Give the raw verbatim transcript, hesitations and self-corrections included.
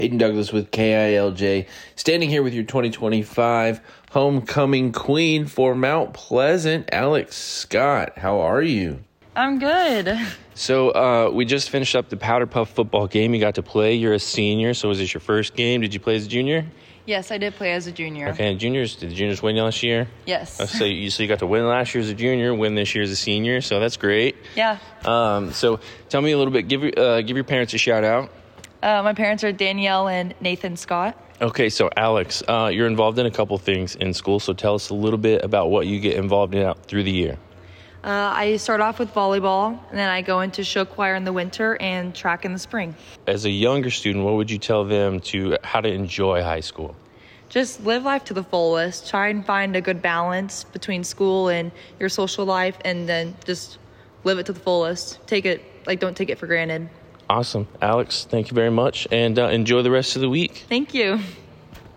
Hayden Douglas with K I L J, standing here with your twenty twenty-five homecoming queen for Mount Pleasant, Alex Scott. How are you? I'm good. So uh, we just finished up the Powder Puff football game. You got to play. You're a senior, so was this your first game? Did you play as a junior? Yes, I did play as a junior. Okay, and juniors, did the juniors win last year? Yes. Uh, So you, so you got to win last year as a junior, win this year as a senior, so that's great. Yeah. Um, so tell me a little bit, give your, uh, give your parents a shout out. Uh, my parents are Danielle and Nathan Scott. Okay, so Alex, uh, you're involved in a couple things in school, so tell us a little bit about what you get involved in out through the year. Uh, I start off with volleyball, and then I go into show choir in the winter and track in the spring. As a younger student, what would you tell them to how to enjoy high school? Just live life to the fullest. Try and find a good balance between school and your social life, and then just live it to the fullest. Take it, like, don't take it for granted. Awesome. Alex, thank you very much, and uh, enjoy the rest of the week. Thank you.